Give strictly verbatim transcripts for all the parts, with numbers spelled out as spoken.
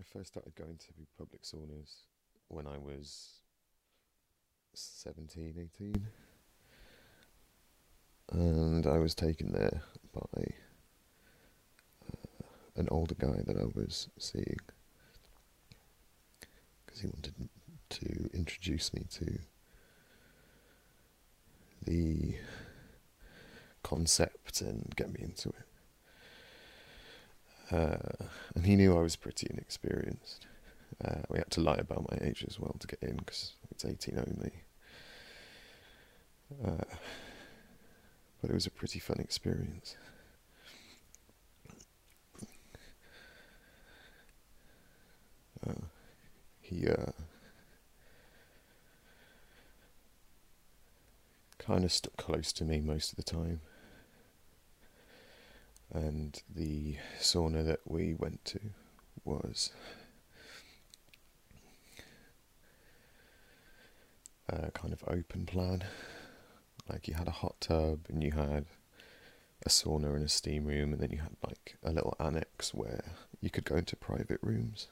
I first started going to public saunas when I was seventeen, eighteen, and I was taken there by uh, an older guy that I was seeing because he wanted to introduce me to the concept and get me into it. Uh, and he knew I was pretty inexperienced. Uh, we had to lie about my age as well to get in because it's eighteen only. Uh, but it was a pretty fun experience. Uh, he uh, kind of stuck close to me most of the time. And the sauna that we went to was a kind of open plan. Like you had a hot tub and you had a sauna and a steam room, and then you had like a little annex where you could go into private rooms.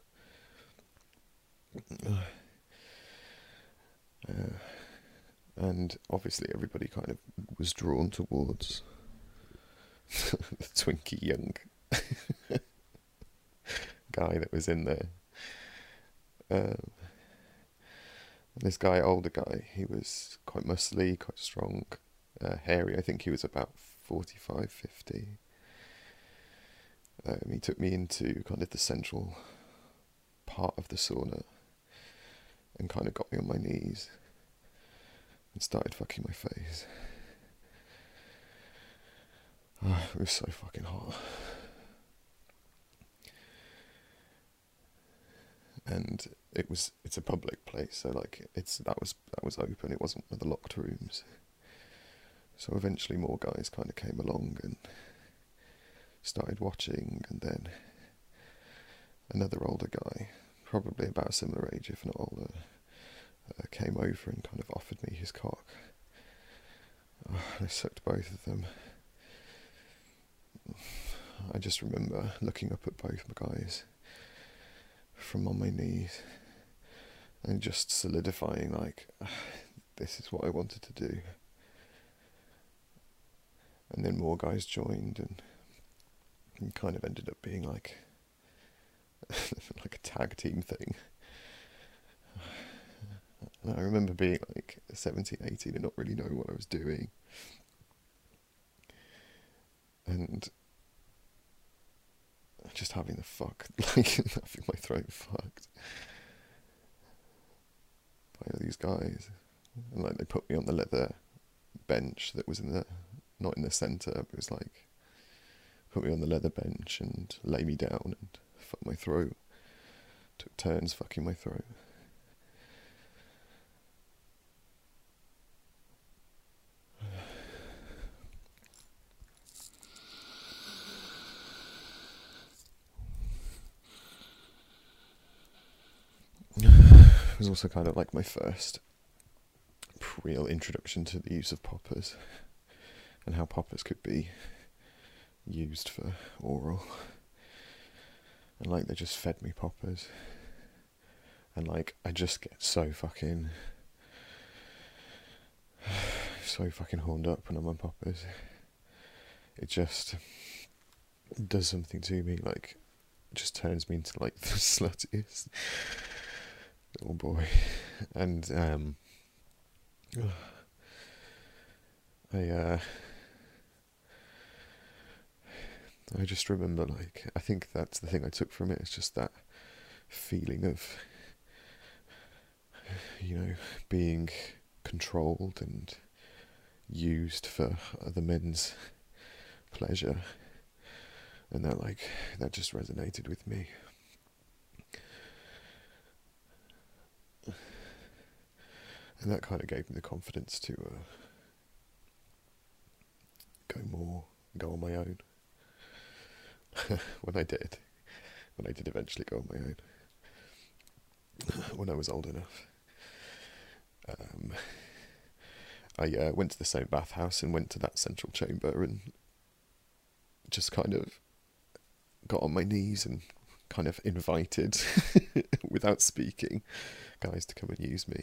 Uh, and obviously everybody kind of was drawn towards the twinky young guy that was in there. Um, this guy, older guy, he was quite muscly, quite strong, uh, hairy. I think he was about forty-five, fifty. Um, he took me into kind of the central part of the sauna and kind of got me on my knees and started fucking my face. Oh, it was so fucking hot. And it was it's a public place, so like it's that was that was open, it wasn't one of the locked rooms. So eventually more guys kind of came along and started watching, and then another older guy, probably about a similar age if not older, uh, came over and kind of offered me his cock. Oh, I sucked both of them. I just remember looking up at both my guys from on my knees and just solidifying like, this is what I wanted to do. And then more guys joined, and it kind of ended up being like like a tag team thing. And I remember being like seventeen, eighteen and not really knowing what I was doing. And just having the fuck, like having my throat fucked by all these guys. And like they put me on the leather bench that was in the, not in the centre, but it was like, put me on the leather bench and lay me down and fuck my throat. Took turns fucking my throat. It was also kind of like my first real introduction to the use of poppers and how poppers could be used for oral. And like they just fed me poppers, and like I just get so fucking so fucking horned up when I'm on poppers. It just does something to me, like it just turns me into like the sluttiest little boy. And um I uh I just remember, like, I think that's the thing I took from it, it's just that feeling of, you know, being controlled and used for other men's pleasure. And that, like, that just resonated with me. And that kind of gave me the confidence to uh, go more, go on my own. when I did, when I did eventually go on my own, when I was old enough, um, I uh, went to the same bathhouse and went to that central chamber and just kind of got on my knees and kind of invited, without speaking, guys to come and use me.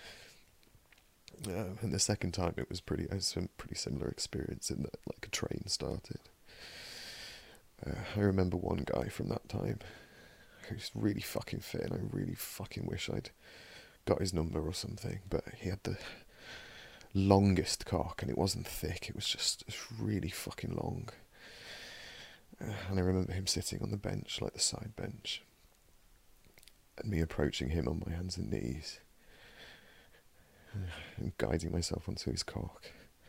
Um, and the second time it was pretty, it was a pretty similar experience in that like a train started. Uh, I remember one guy from that time who's really fucking fit, and I really fucking wish I'd got his number or something, but he had the longest cock, and it wasn't thick, it was just really fucking long. Uh, and I remember him sitting on the bench, like the side bench, and me approaching him on my hands and knees, and guiding myself onto his cock,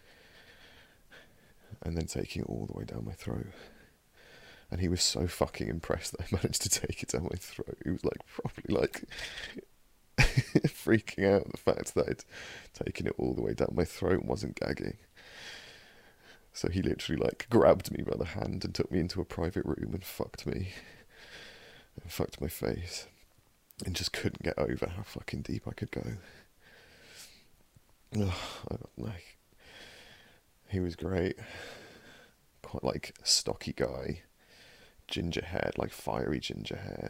and then taking it all the way down my throat. And he was so fucking impressed that I managed to take it down my throat. He was like, probably like freaking out at the fact that I'd taken it all the way down my throat and wasn't gagging. So he literally like grabbed me by the hand and took me into a private room and fucked me. And fucked my face. And just couldn't get over how fucking deep I could go. Ugh, I, like, he was great. Quite like a stocky guy. Ginger haired, like fiery ginger haired.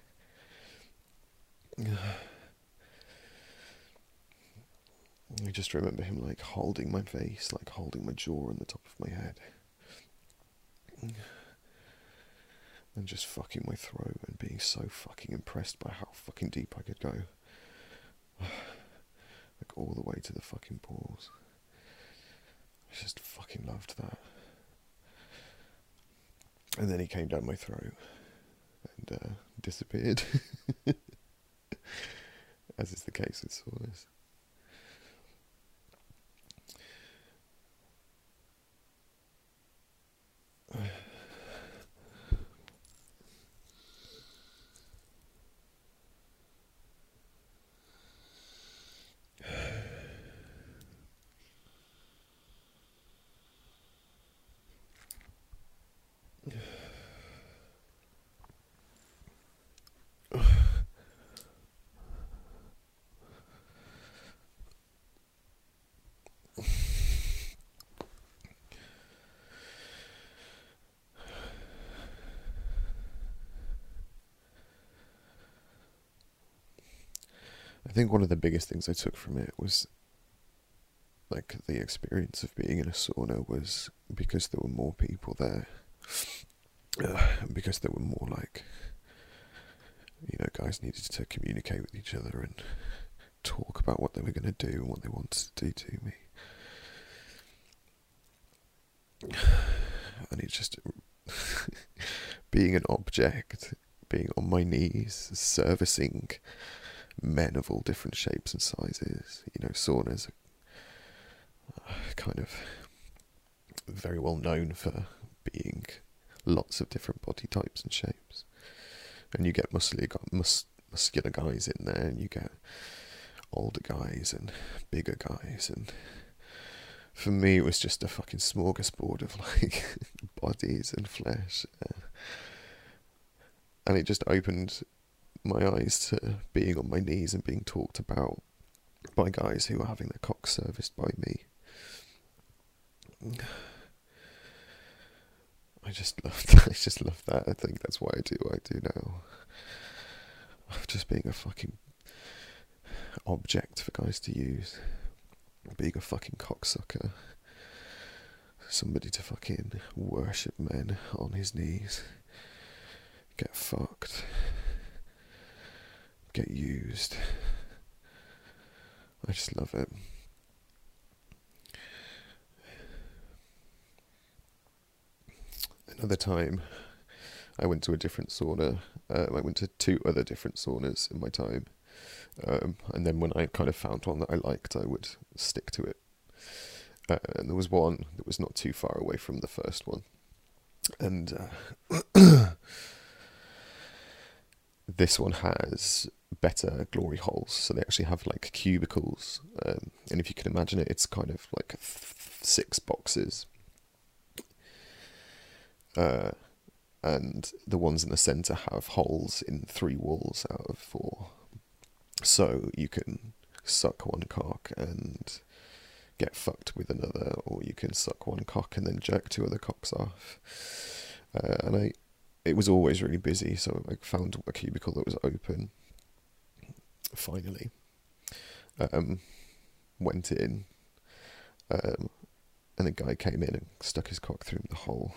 I just remember him like holding my face, like holding my jaw on the top of my head. And just fucking my throat and being so fucking impressed by how fucking deep I could go. Like all the way to the fucking balls. I just fucking loved that. And then he came down my throat and uh, disappeared. As is the case with saunas. I think one of the biggest things I took from it was like the experience of being in a sauna was because there were more people there, uh, and because there were more like, you know, guys needed to communicate with each other and talk about what they were going to do and what they wanted to do to me. And it's just being an object, being on my knees, servicing men of all different shapes and sizes. You know, saunas are kind of very well known for being lots of different body types and shapes. And you get muscular, mus- muscular guys in there, and you get older guys and bigger guys. And for me, it was just a fucking smorgasbord of like bodies and flesh. Uh, and it just opened my eyes to being on my knees and being talked about by guys who are having their cock serviced by me. I just love that. I just love that. I think that's why I do what I do now. Just being a fucking object for guys to use. Being a fucking cocksucker. Somebody to fucking worship men on his knees. Get fucked. Get used. I just love it. Another time, I went to a different sauna. Uh, I went to two other different saunas in my time. Um, and then when I kind of found one that I liked, I would stick to it. Uh, and there was one that was not too far away from the first one. And uh, this one has better glory holes, so they actually have like cubicles, um, and if you can imagine it, it's kind of like th- six boxes, uh, and the ones in the centre have holes in three walls out of four, so you can suck one cock and get fucked with another, or you can suck one cock and then jerk two other cocks off. Uh, and I it was always really busy, so I found a cubicle that was open. Finally, um, went in, um, and a guy came in and stuck his cock through the hole.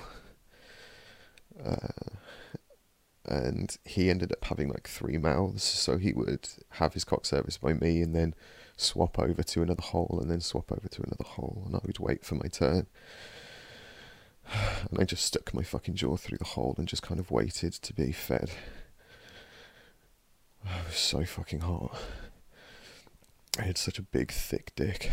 Uh, and he ended up having like three mouths, so he would have his cock serviced by me and then swap over to another hole and then swap over to another hole, and I would wait for my turn. And I just stuck my fucking jaw through the hole and just kind of waited to be fed. It was so fucking hot. I had such a big, thick dick.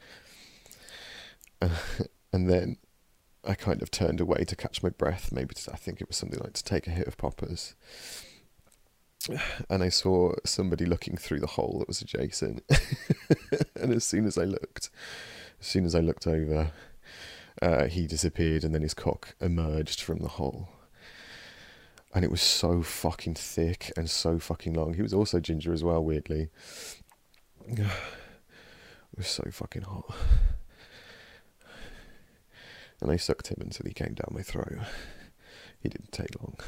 Uh, and then I kind of turned away to catch my breath, maybe to, I think it was something like to take a hit of poppers. And I saw somebody looking through the hole that was adjacent. And as soon as I looked, as soon as I looked over, uh, he disappeared, and then his cock emerged from the hole. And it was so fucking thick and so fucking long. He was also ginger as well, weirdly. It was so fucking hot. And I sucked him until he came down my throat. He didn't take long.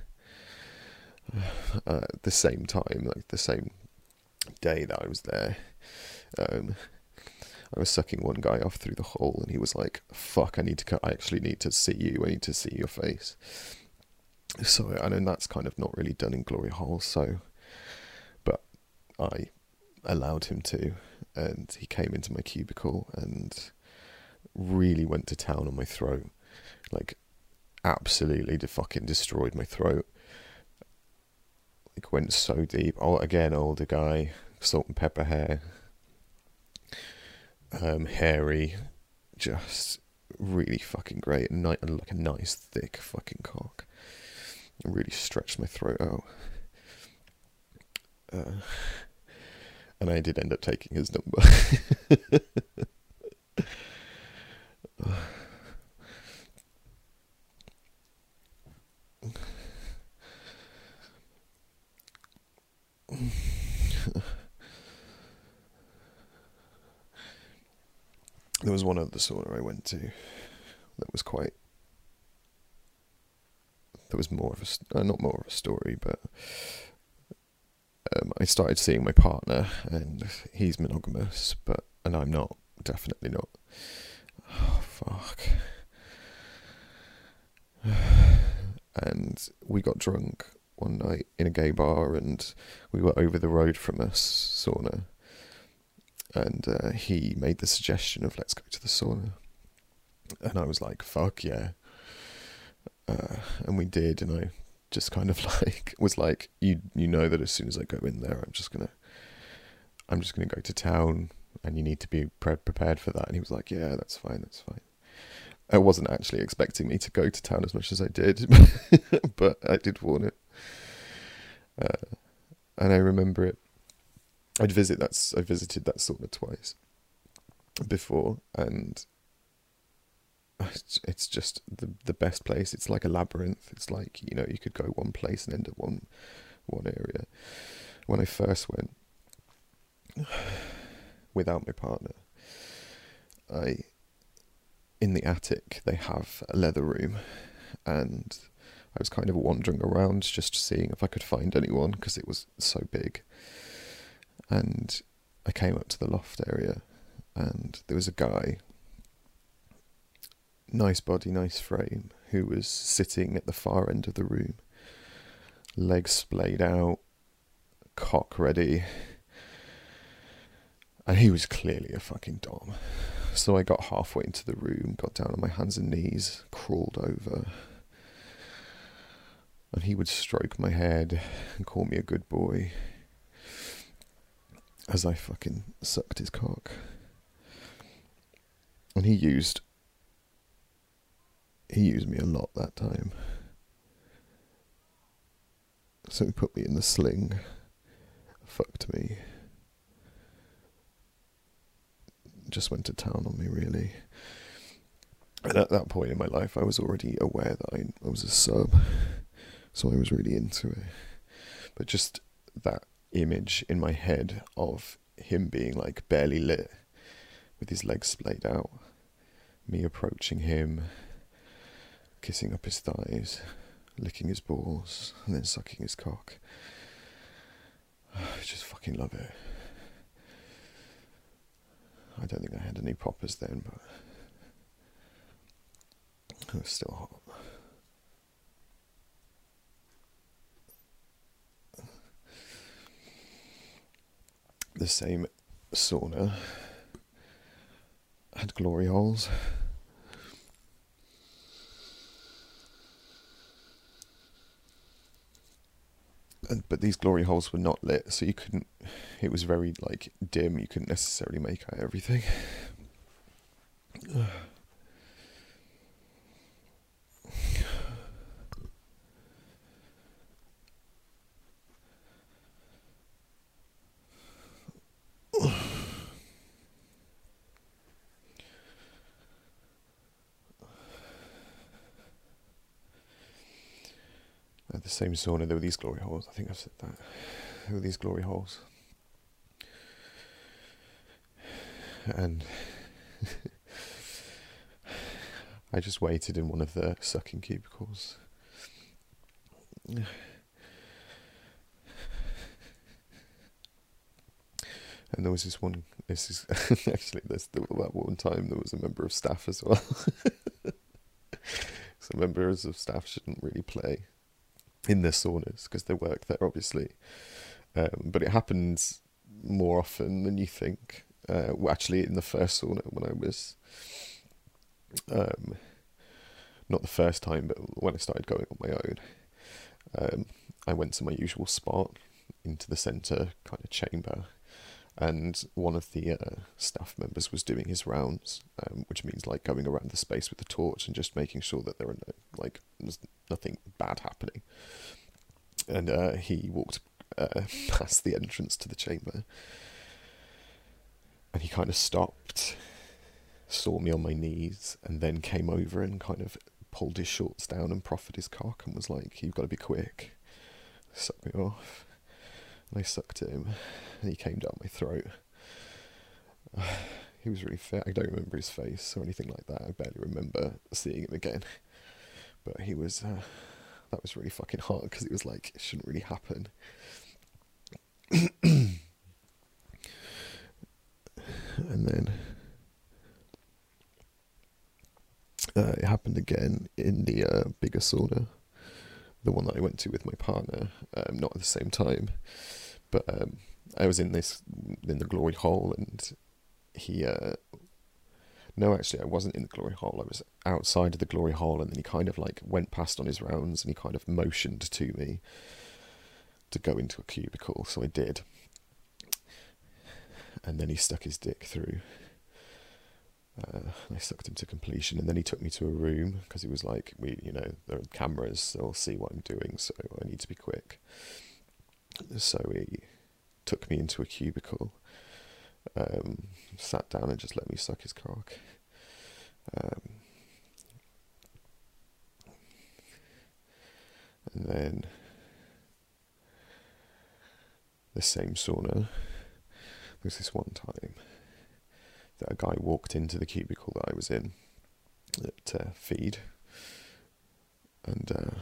Uh, at the same time, like the same day that I was there, um, I was sucking one guy off through the hole, and he was like, fuck, I need to, I actually need to see you, I need to see your face. So, and that's kind of not really done in glory hole, so, but I allowed him to, and he came into my cubicle and really went to town on my throat, like, absolutely de- fucking destroyed my throat. Like, went so deep. Oh, again, older guy, salt and pepper hair, um, hairy, just really fucking great, and ni- like a nice thick fucking cock. It really stretched my throat out. Uh, and I did end up taking his number. There was one other sauna I went to that was quite, there was more of a, uh, not more of a story, but um, I started seeing my partner, and he's monogamous, but, and I'm not, definitely not. Oh, fuck. And we got drunk one night in a gay bar, and we were over the road from a sauna, and uh, he made the suggestion of let's go to the sauna, and I was like, fuck yeah. Uh, and we did, and I just kind of like was like, you you know that as soon as I go in there, I'm just gonna I'm just gonna go to town, and you need to be pre- prepared for that. And he was like, yeah, that's fine, that's fine. I wasn't actually expecting me to go to town as much as I did, but I did warn it. Uh, and I remember it. I'd visit that. I visited that sauna twice before, and it's just the the best place. It's like a labyrinth. It's like, you know, you could go one place and end up one one area. When I first went without my partner, I in the attic they have a leather room, and I was kind of wandering around just seeing if I could find anyone because it was so big. And I came up to the loft area, and there was a guy, nice body, nice frame, who was sitting at the far end of the room, legs splayed out, cock ready, and he was clearly a fucking dom. So I got halfway into the room, got down on my hands and knees, crawled over, and he would stroke my head and call me a good boy as I fucking sucked his cock. And he used he used me a lot that time. So he put me in the sling, fucked me, just went to town on me, really. And at that point in my life, I was already aware that I, I was a sub, so I was really into it. But just that image in my head of him being like barely lit, with his legs splayed out, me approaching him, kissing up his thighs, licking his balls, and then sucking his cock. I just fucking love it. I don't think I had any poppers then, but it was still hot. The same sauna had glory holes. And, but these glory holes were not lit, so you couldn't, it was very like dim, you couldn't necessarily make out everything. At the same sauna, there were these glory holes. I think I've said that. There were these glory holes. And I just waited in one of the sucking cubicles. And there was this one, this is actually, this, that one time there was a member of staff as well. So members of staff shouldn't really play in their saunas because they work there, obviously. Um, but it happens more often than you think. Uh, well, actually, in the first sauna when I was, um, not the first time, but when I started going on my own, um, I went to my usual spot into the centre kind of chamber, and one of the uh, staff members was doing his rounds, um, which means like going around the space with the torch and just making sure that there are no, like, there's nothing bad happening. And uh, he walked uh, past the entrance to the chamber, and he kind of stopped, saw me on my knees, and then came over and kind of pulled his shorts down and proffered his cock and was like, "You've got to be quick." Sucked me off. And I sucked him, and he came down my throat. Uh, he was really fit. I don't remember his face or anything like that. I barely remember seeing him again. But he was, uh, that was really fucking hard, because it was like, it shouldn't really happen. And then uh, it happened again in the uh, bigger sauna, the one that I went to with my partner, um, not at the same time, but um, I was in this, in the glory hole, and he, uh, no, actually, I wasn't in the glory hole, I was outside of the glory hole, and then he kind of like went past on his rounds, and he kind of motioned to me to go into a cubicle, so I did. And then he stuck his dick through. Uh, I sucked him to completion, and then he took me to a room, because he was like, we, you know, there are cameras, they'll see what I'm doing, so I need to be quick. So he took me into a cubicle, um, sat down and just let me suck his cock. Um, and then the same sauna, there was this one time that a guy walked into the cubicle that I was in at uh, feed, and uh,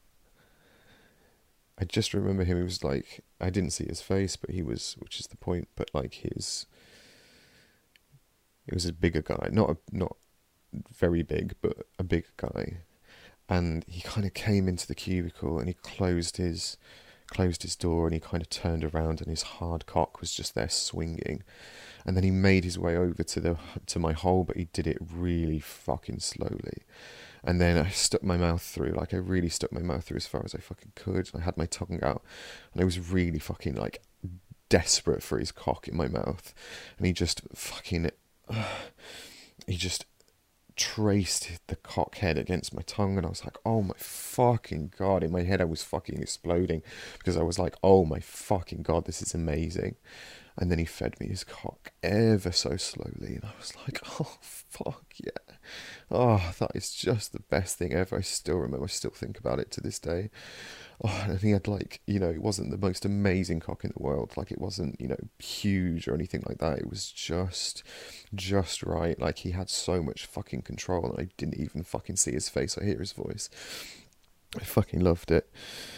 I just remember him, he was like, I didn't see his face, but he was, which is the point, but like his, it was a bigger guy, not a, not very big, but a big guy, and he kind of came into the cubicle, and he closed his, closed his door, and he kind of turned around, and his hard cock was just there swinging. And then he made his way over to the to my hole, but he did it really fucking slowly. And then I stuck my mouth through, like I really stuck my mouth through as far as I fucking could. I had my tongue out, and I was really fucking like desperate for his cock in my mouth. And he just fucking, uh, he just traced the cock head against my tongue, and I was like, oh my fucking god. In my head I was fucking exploding, because I was like, oh my fucking god, this is amazing. And then he fed me his cock ever so slowly, and I was like, oh fuck yeah, oh, that is just the best thing ever. I still remember, I still think about it to this day. Oh, and he had like, you know, it wasn't the most amazing cock in the world, like it wasn't, you know, huge or anything like that, it was just, just right, like he had so much fucking control, and I didn't even fucking see his face or hear his voice. I fucking loved it.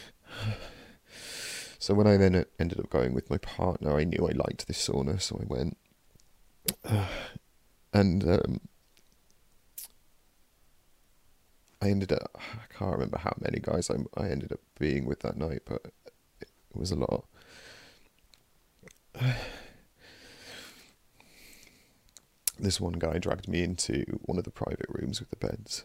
So when I then ended up going with my partner, I knew I liked this sauna, so I went. And um, I ended up, I can't remember how many guys I, I ended up being with that night, but it was a lot. This one guy dragged me into one of the private rooms with the beds.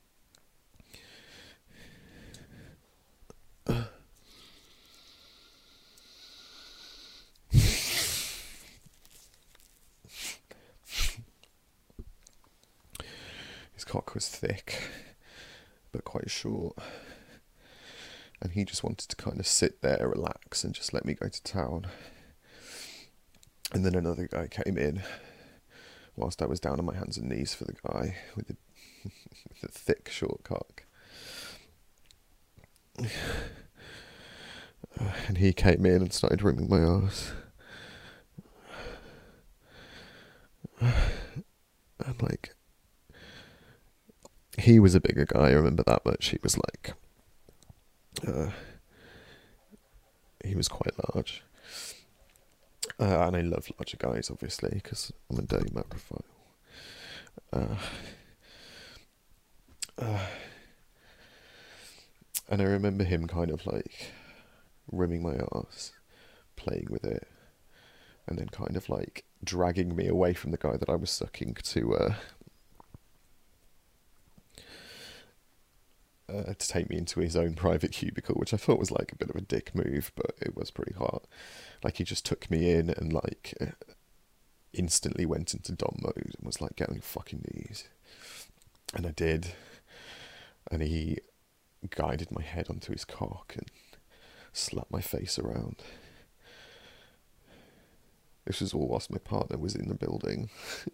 His cock was thick, but quite short. And he just wanted to kind of sit there, relax, and just let me go to town. And then another guy came in, whilst I was down on my hands and knees for the guy with the, with the thick, short cock. And he came in and started rimming my arse. And like, he was a bigger guy, I remember that much. He was like, uh, he was quite large. Uh, and I love larger guys, obviously, because I'm a dirty macrophile. Uh, uh, and I remember him kind of like rimming my arse, playing with it, and then kind of like dragging me away from the guy that I was sucking to uh, uh, to take me into his own private cubicle, which I thought was like a bit of a dick move, but it was pretty hot. Like, he just took me in and like uh, instantly went into dom mode and was like, get on your fucking knees. And I did. And he guided my head onto his cock and slapped my face around. This was all whilst my partner was in the building.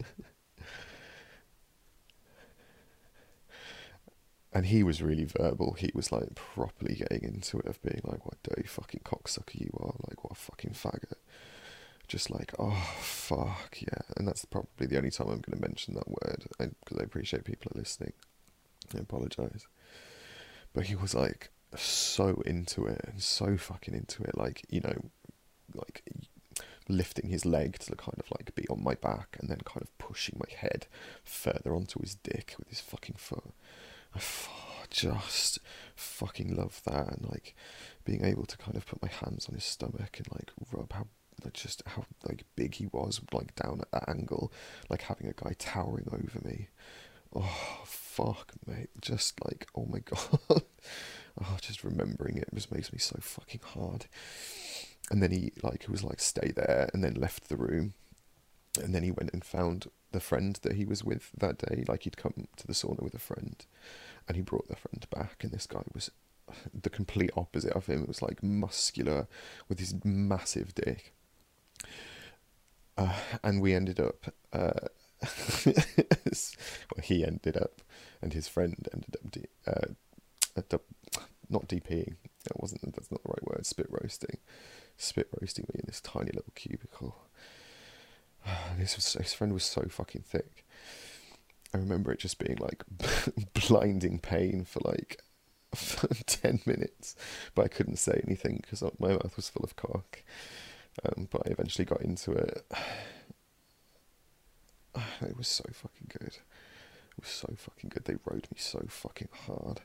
And he was really verbal. He was like properly getting into it, of being like, what dirty fucking cocksucker you are, like what a fucking faggot. Just like, oh fuck yeah. And that's probably the only time I'm going to mention that word, because I, I appreciate people are listening. I apologise. But he was like so into it, and so fucking into it, like, you know, like lifting his leg to kind of like be on my back, and then kind of pushing my head further onto his dick with his fucking foot. I f- just fucking love that, and like being able to kind of put my hands on his stomach and like rub how like just how like big he was, like down at that angle, like having a guy towering over me. Oh fuck, mate! Just like, oh my god. Oh, just remembering it just makes me so fucking hard. And then he like was like, stay there, and then left the room. And then he went and found the friend that he was with that day. Like, he'd come to the sauna with a friend, and he brought the friend back, and this guy was the complete opposite of him. It was like muscular with his massive dick. Uh, and we ended up, uh, well, he ended up, and his friend ended up, de- uh, uh, not DPing, that wasn't, that's not the right word, spit roasting, spit roasting me in this tiny little cubicle. And his, his friend was so fucking thick. I remember it just being like blinding pain for like ten minutes, but I couldn't say anything because my mouth was full of cock. Um, but I eventually got into it. It was so fucking good. It was so fucking good. They rode me so fucking hard.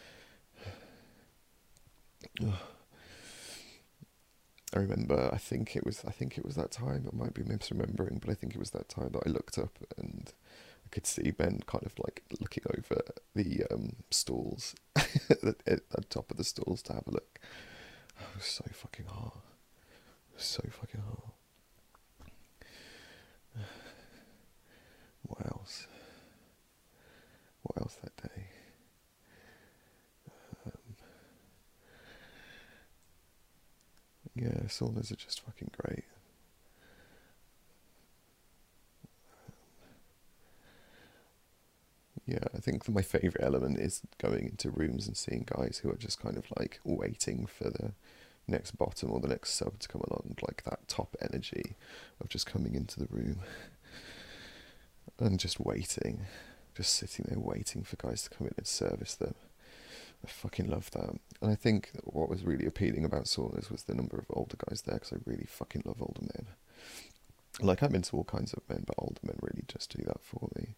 I remember, I think it was, I think it was that time, I might be misremembering, but I think it was that time that I looked up and I could see Ben kind of like looking over the um, stalls, at the top of the stalls to have a look. It was so fucking hard. It was so fucking hard. What else? What else that day? Um, yeah, saunas are just fucking great. Yeah, I think my favourite element is going into rooms and seeing guys who are just kind of like waiting for the next bottom or the next sub to come along, like that top energy of just coming into the room and just waiting, just sitting there waiting for guys to come in and service them. I fucking loved that. And I think what was really appealing about saunas was the number of older guys there, because I really fucking love older men. Like, I'm into all kinds of men, but older men really just do that for me.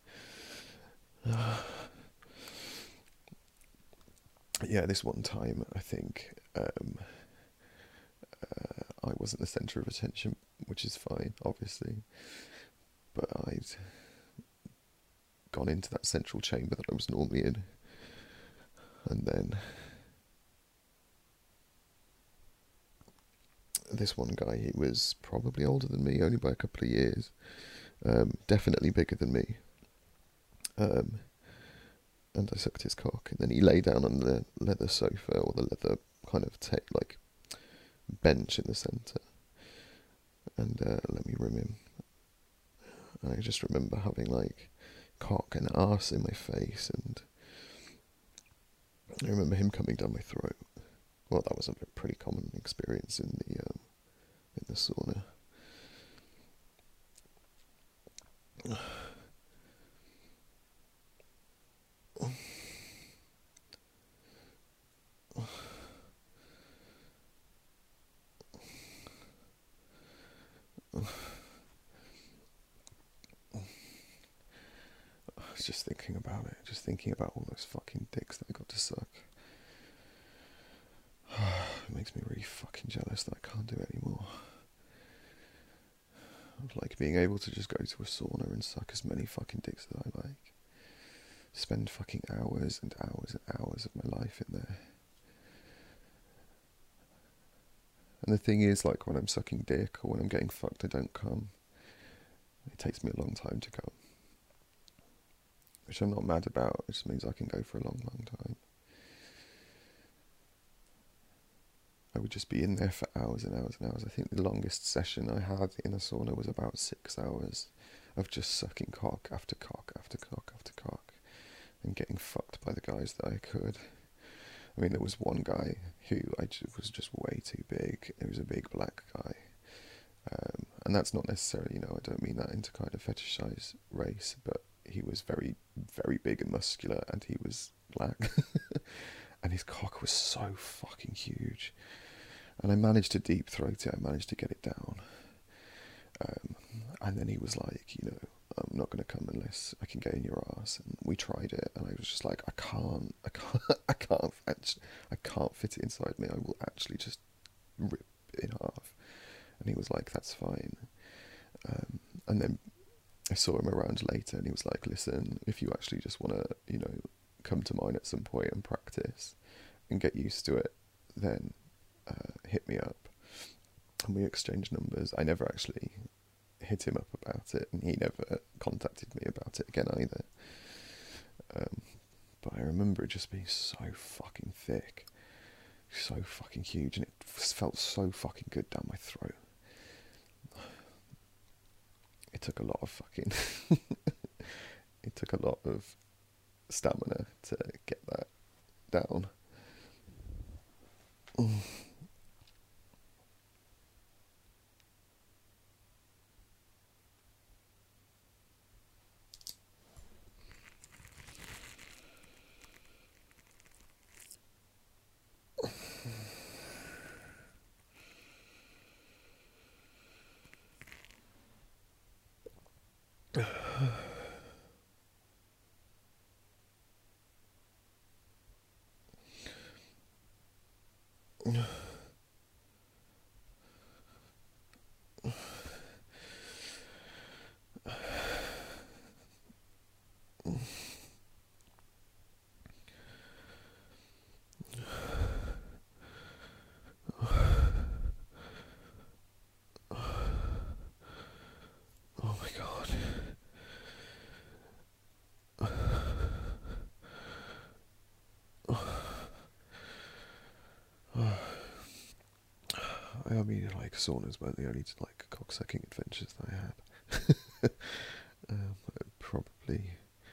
Yeah, this one time, I think, um, uh, I wasn't the centre of attention, which is fine, obviously. But I'd gone into that central chamber that I was normally in. And then this one guy, he was probably older than me, only by a couple of years. Um, definitely bigger than me. Um, and I sucked his cock, and then he lay down on the leather sofa, or the leather kind of ta- like bench in the centre, and uh, let me rim him. And I just remember having like cock and arse in my face, and I remember him coming down my throat. Well, that was a pretty common experience in the um, in the sauna. I was just thinking about it, just thinking about all those fucking dicks that I got to suck. It makes me really fucking jealous that I can't do it anymore. Of like being able to just go to a sauna and suck as many fucking dicks as I like. Spend fucking hours and hours and hours of my life in there. And the thing is, like, when I'm sucking dick or when I'm getting fucked, I don't come. It takes me a long time to come. Which I'm not mad about, it just means I can go for a long, long time. I would just be in there for hours and hours and hours. I think the longest session I had in a sauna was about six hours of just sucking cock after cock after cock after cock and getting fucked by the guys that I could. I mean, there was one guy who I just, was just way too big. It was a big black guy. Um, and that's not necessarily, you know, I don't mean that into kind of fetishize race, but he was very, very big and muscular, and he was black. And his cock was so fucking huge. And I managed to deep throat it, I managed to get it down. Um, and then he was like, you know, I'm not going to come unless I can get in your ass. And we tried it, and I was just like, I can't, I can't, I can't, actually, I can't fit it inside me. I will actually just rip it in half. And he was like, that's fine. Um, and then I saw him around later, and he was like, listen, if you actually just want to, you know, come to mine at some point and practice and get used to it, then uh, hit me up. And we exchanged numbers. I never actually hit him up about it, and he never contacted me about it again either. Um, but I remember it just being so fucking thick, so fucking huge, and it felt so fucking good down my throat. It took a lot of fucking... it took a lot of stamina to get that down. Oh my god. I mean, like, saunas weren't the only like cocksucking adventures that I had. um, probably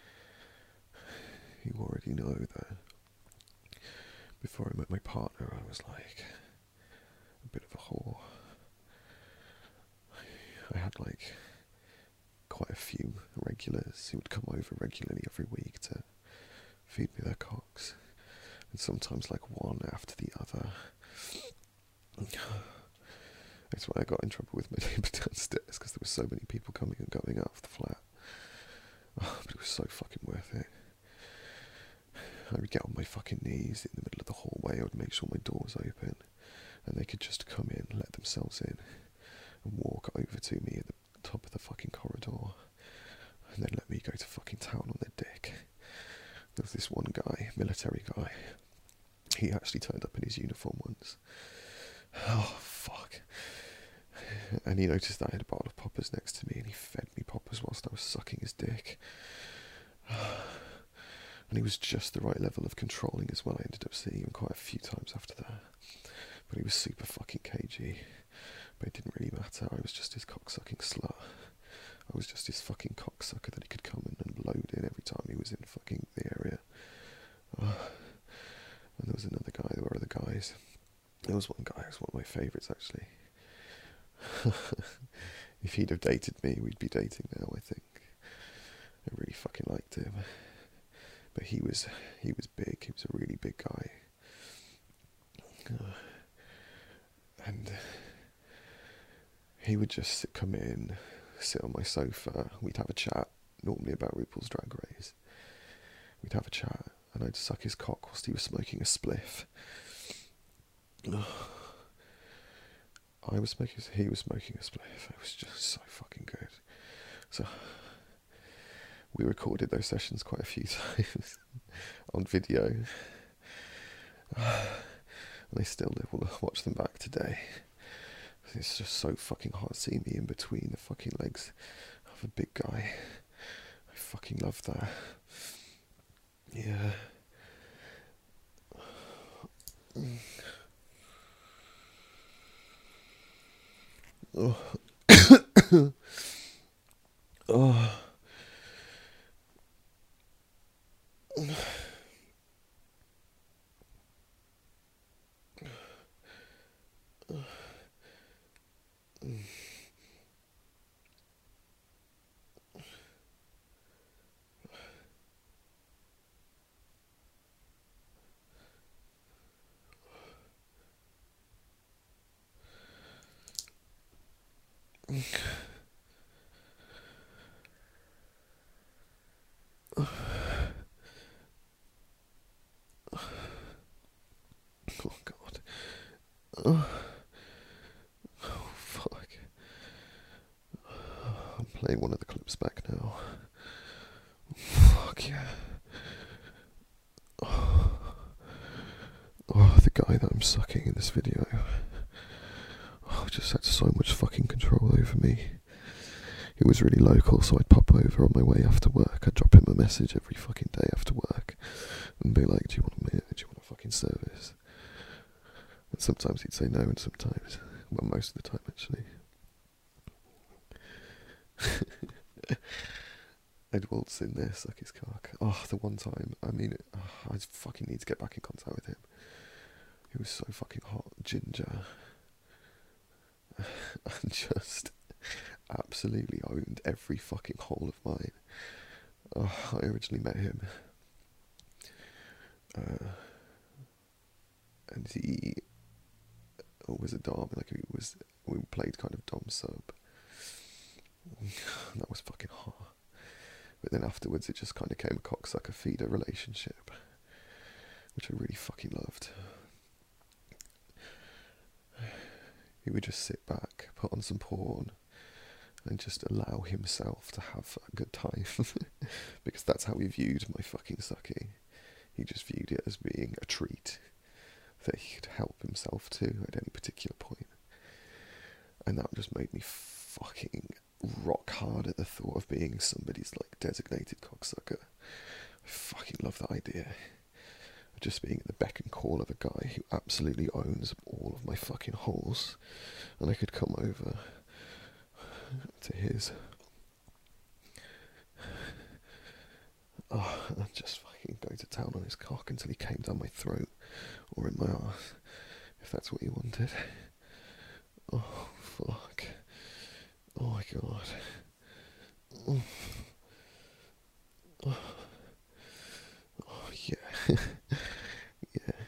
you already know that before I met my partner, I was like a bit of a whore. I had like quite a few regulars who would come over regularly every week to feed me their cocks. And sometimes like one after the other. That's why I got in trouble with my neighbour downstairs, because there were so many people coming and going out of the flat. Oh, but it was so fucking worth it. I would get on my fucking knees in the middle of the hallway. I would make sure my door was open, and they could just come in, let themselves in, and walk over to me at the top of the fucking corridor, and then let me go to fucking town on their dick. There was this one guy, military guy. He actually turned up in his uniform once. Oh, fuck. And he noticed that I had a bottle of poppers next to me, and he fed me poppers whilst I was sucking his dick. And he was just the right level of controlling as well. I ended up seeing him quite a few times after that. But he was super fucking cagey. But it didn't really matter. I was just his cocksucking slut. I was just his fucking cocksucker that he could come in and load in every time he was in fucking the area. Uh, and there was another guy, there were other guys. There was one guy who was one of my favourites, actually. If he'd have dated me, we'd be dating now, I think. I really fucking liked him. But he was, he was big, he was a really big guy. Uh, and he would just come in, sit on my sofa, we'd have a chat, normally about RuPaul's Drag Race. We'd have a chat, and I'd suck his cock whilst he was smoking a spliff. I was smoking, he was smoking a spliff. It was just so fucking good. So we recorded those sessions quite a few times on video, and I still will watch them back today. It's just so fucking hot seeing me in between the fucking legs of a big guy. I fucking love that. Yeah. Oh. Oh. Oh god. Oh, oh fuck. I'm playing one of the clips back now. Fuck yeah. Oh, oh the guy that I'm sucking in this video. Oh, just had so much fucking control over me. He was really local, so I'd pop over on my way after work. I'd drop him a message every fucking day after work and be like, do you want a minute? Do you want a fucking service? And sometimes he'd say no, and sometimes, well, most of the time actually. I'd waltz in there, suck his cock. Oh, the one time, I mean, oh, I fucking need to get back in contact with him. He was so fucking hot, ginger, and just absolutely owned every fucking hole of mine. Oh, I originally met him, uh, and he was a dom, like he was, we played kind of dom sub. That was fucking hot. But then afterwards it just kind of came a cocksucker feeder relationship, which I really fucking loved. He would just sit back, put on some porn, and just allow himself to have a good time. Because that's how he viewed my fucking sucking. He just viewed it as being a treat that he could help himself to at any particular point. And that just made me fucking rock hard at the thought of being somebody's like designated cocksucker. I fucking love that idea. Just being at the beck and call of a guy who absolutely owns all of my fucking holes, and I could come over to his. Oh, and just fucking go to town on his cock until he came down my throat or in my arse, if that's what he wanted. Oh, fuck. Oh my god. Oh, oh. Oh yeah. Yeah.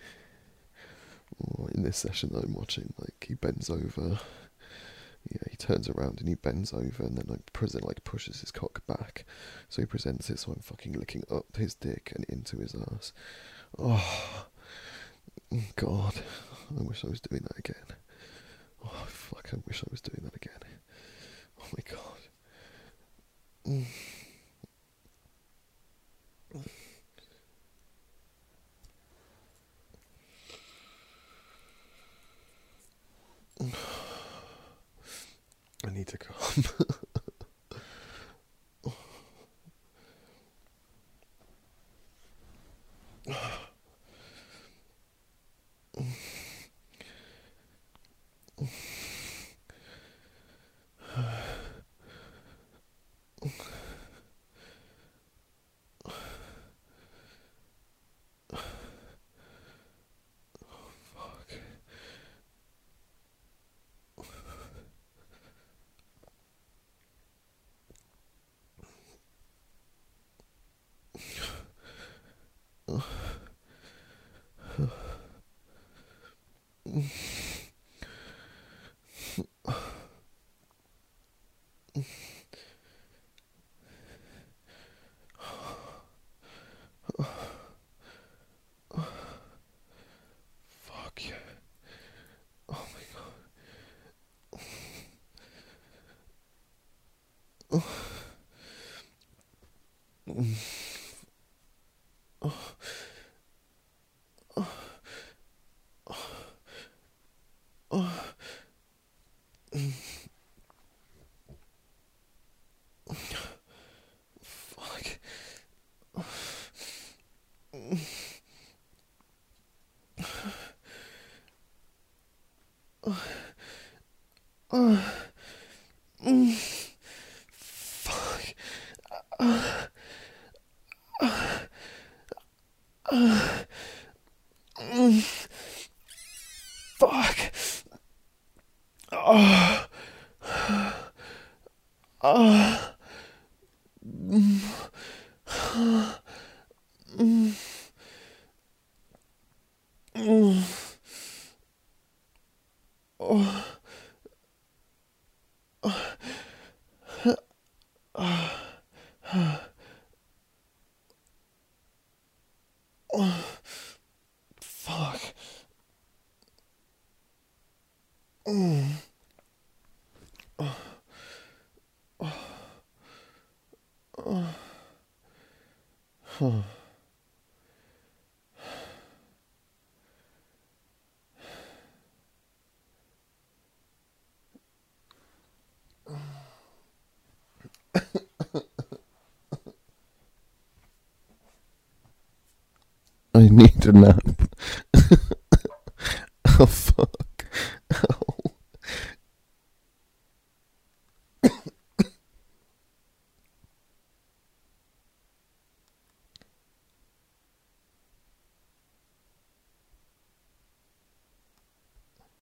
this session that I'm watching, like he bends over, yeah, he turns around and he bends over, and then like present like pushes his cock back, so he presents it. So I'm fucking licking up his dick and into his ass. Oh God, I wish I was doing that again. Oh fuck, I wish I was doing that again. Oh my God. Mm. I need to come. Fuck yeah. Oh my God. Fuck. Fuck. Fuck. Oh. Oh. Fuck. I need a nap.